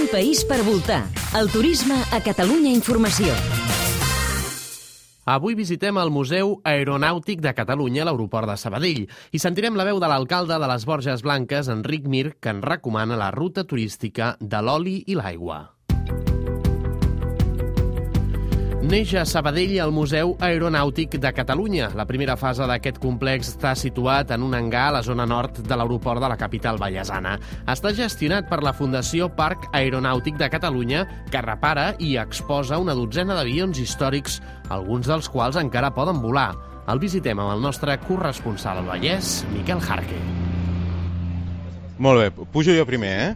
país per voltar. El turisme a Catalunya Informació. Avui visitem el Museu Aeronàutic de Catalunya a l'aeroport de Sabadell i sentirem la veu de l'alcalde de les Borges Blanques, Enric Mir, que ens recomana la ruta turística de l'oli i l'aigua. Neix a Sabadell el Museu Aeronàutic de Catalunya. La primera fase d'aquest complex està situat en un hangar a la zona nord de l'aeroport de la capital vallesana. Està gestionat per la Fundació Parc Aeronàutic de Catalunya, que repara i exposa una dotzena d'avions històrics, alguns dels quals encara poden volar. El visitem amb el nostre corresponsal al Vallès, Miquel Jarque. Molt bé, pujo jo primer,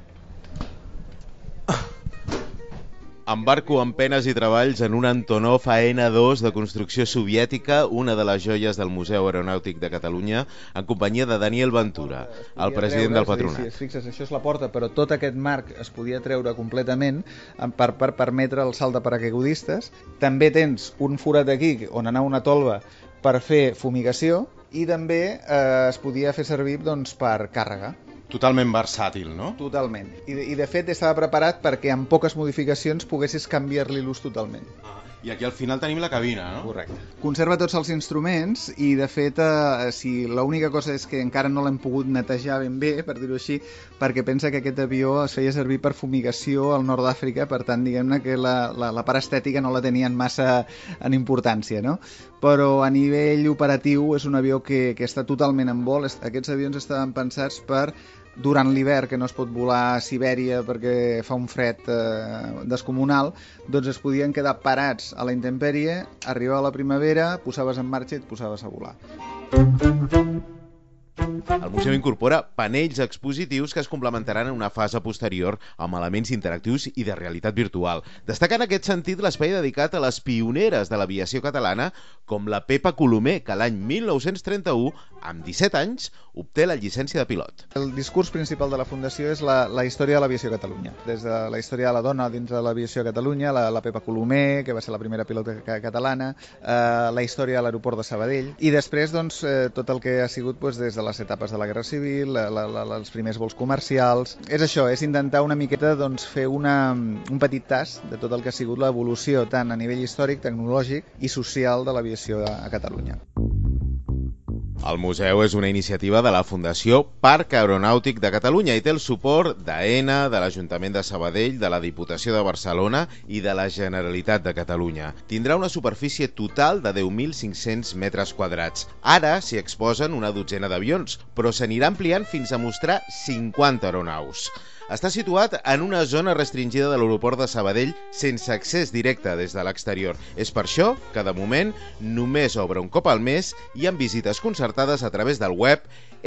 Embarco amb penes i treballs en un Antonov AN-2 de construcció soviètica, una de les joies del Museu Aeronàutic de Catalunya, en companyia de Daniel Ventura, el president del patronat. Si fixes, això és la porta, però tot aquest marc es podia treure completament per permetre el salt de paracaigudistes. També tens un forat aquí on anar una tolva per fer fumigació i també es podia fer servir per càrrega. Totalment versàtil, no? Totalment. I de fet estava preparat perquè amb poques modificacions poguessis canviar-li l'ús totalment. I aquí al final tenim la cabina, no? Correcte. Conserva tots els instruments i de fet si l'única cosa és que encara no l'hem pogut netejar ben bé, per dir-ho així, perquè pensa que aquest avió es feia servir per fumigació al nord d'Àfrica, per tant diguem-ne que la part estètica no la tenien massa en importància, no? Però a nivell operatiu és un avió que està totalment en vol. Aquests avions estaven pensats per durant l'hivern, que no es pot volar a Sibèria perquè fa un fred descomunal, doncs es podien quedar parats a la intempèrie, arribava la primavera, posaves en marxa i et posaves a volar. El museu incorpora panells expositius que es complementaran en una fase posterior amb elements interactius i de realitat virtual. Destaca en aquest sentit l'espai dedicat a les pioneres de l'aviació catalana, com la Pepa Colomer, que l'any 1931, amb 17 anys, obté la llicència de pilot. El discurs principal de la Fundació és la història de l'aviació a Catalunya. Des de la història de la dona dins de l'aviació a Catalunya, la Pepa Colomer, que va ser la primera pilot catalana, la història de l'aeroport de Sabadell, i després tot el que ha sigut des de les etapes de la Guerra Civil, els primers vols comercials. És això, és intentar una miqueta fer un petit tast de tot el que ha sigut l'evolució tant a nivell històric, tecnològic i social de l'aviació a Catalunya. El museu és una iniciativa de la Fundació Parc Aeronàutic de Catalunya i té el suport d'AENA, de l'Ajuntament de Sabadell, de la Diputació de Barcelona i de la Generalitat de Catalunya. Tindrà una superfície total de 10.500 metres quadrats. Ara s'hi exposen una dotzena d'avions, però s'anirà ampliant fins a mostrar 50 aeronaus. Està situat en una zona restringida de l'aeroport de Sabadell sense accés directe des de l'exterior. És per això que, de moment, només obre un cop al mes i amb visites concertades a través del web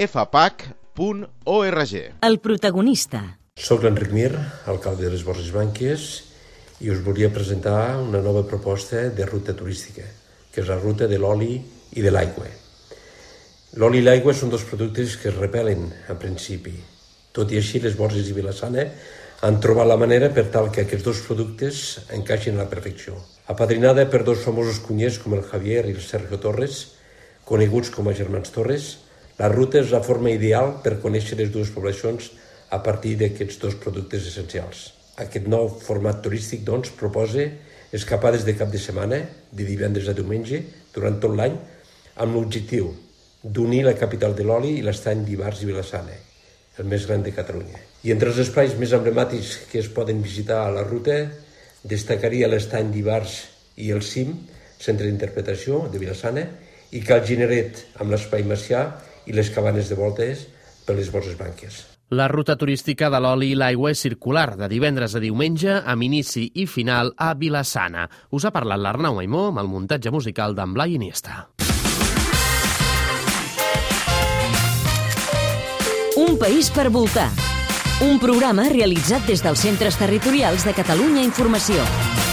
fpac.org. El protagonista. Soc l'Enric Mir, alcalde de les Borges Blanques, i us volia presentar una nova proposta de ruta turística, que és la ruta de l'oli i de l'aigua. L'oli i l'aigua són dos productes que es repel·len, en principi. Tot i així, les Borges i Vila-sana han trobat la manera per tal que aquests dos productes encaixin a la perfecció. Apadrinada per dos famosos cunyers com el Javier i el Sergio Torres, coneguts com a germans Torres, la ruta és la forma ideal per conèixer les dues poblacions a partir d'aquests dos productes essencials. Aquest nou format turístic, doncs, proposa escapades de cap de setmana, de divendres a diumenge, durant tot l'any, amb l'objectiu d'unir la capital de l'oli i l'estany d'Ivars i Vila-sana, el més gran de Catalunya. I entre els espais més emblemàtics que es poden visitar a la ruta, destacaria l'estany d'Ivars i el CIM, Centre d'Interpretació de Vila-sana, i Cal Gineret, amb l'espai Macià i les cabanes de voltes per les Borges Blanques. La ruta turística de l'oli i l'aigua és circular, de divendres a diumenge, amb inici i final a Vila-sana. Us ha parlat l'Arnau Aimó amb el muntatge musical d'en Blai Iniesta. Un país per voltar. Un programa realitzat des dels Centres Territorials de Catalunya Informació.